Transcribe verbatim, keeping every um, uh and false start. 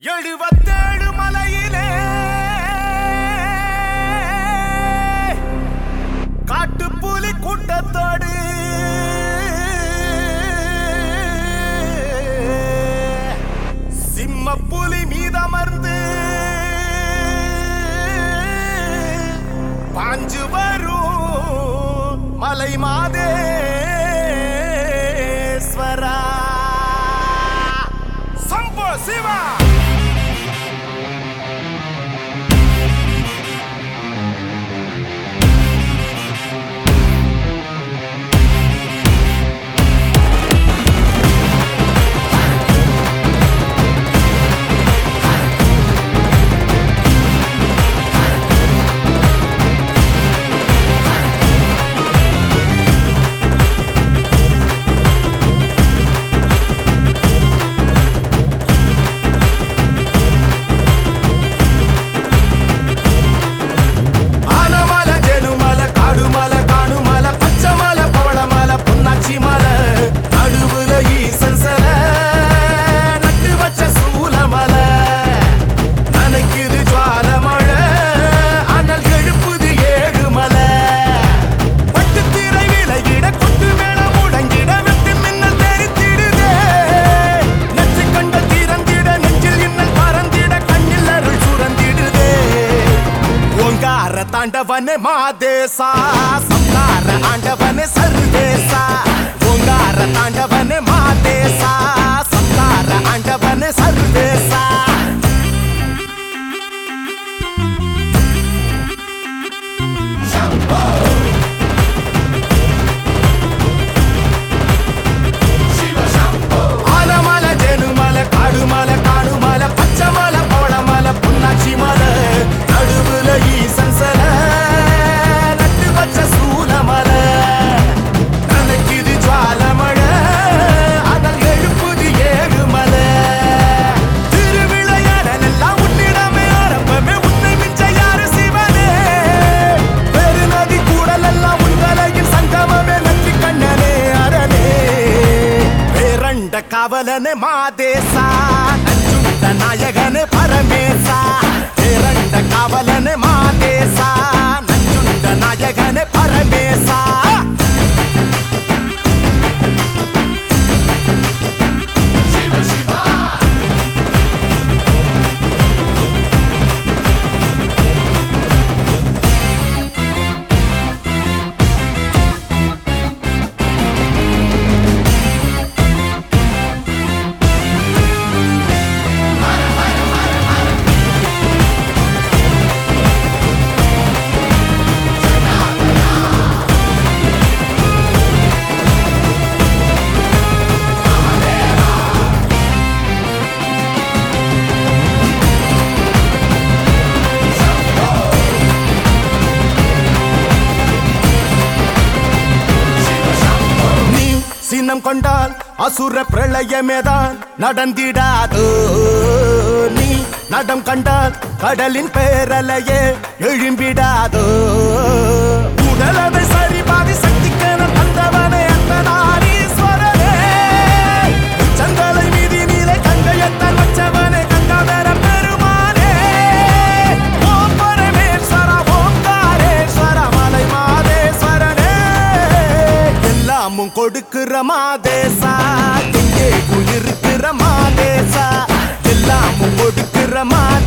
எழுபத்தேழு மலையிலே காட்டுப்புலி கூட்டத்தோடு சிம்மப்புலி மீதமர்ந்து பாஞ்சு வரும் மலை மாதேஸ்வரா சம்போ சிவா ஆண்டவனே மாதேசா சம்கார ஆண்டவனே சர்வேசா ஓங்கார ஆண்டவனே மாதேசா சம்கார ஆண்டவனே சர்வேசா சம்போ சிவ சம்போ ஆலமல ஜெனுமல காடுமல காடுமல பச்சமல போளமல புன்னாச்சி மல நடுவுல ஈசன் காவலனே மாதேசா நஞ்சுண்ட நாயகனே பரமேசா பேரண்ட காவலனே மாதேசா நஞ்சுண்ட நாயகனே பரமேசா கொண்டால் அசுர பிரளயமேதான் நடந்திடாதோ நீ நடம் கண்டால் கடலின் பேரலையே எழும்பிடாதோ உடலதை சரி பாதி சக்திக்கென தந்தவனே அந்தனாரீஸ்வரனே சந்தலை மீதி நீலை கங்கையத்தான் வச்சவனே கங்காதர பெருமானே ஓம் பரமேஸ்வர ஓங்காரேஸ்வர மலை மாதேஸ்வரனே எல்லாமும் கொடுக்கிற மாதேசா எங்கே இருக்கிற மாதேசா எல்லாமும் கொடுக்கிற மாதேசா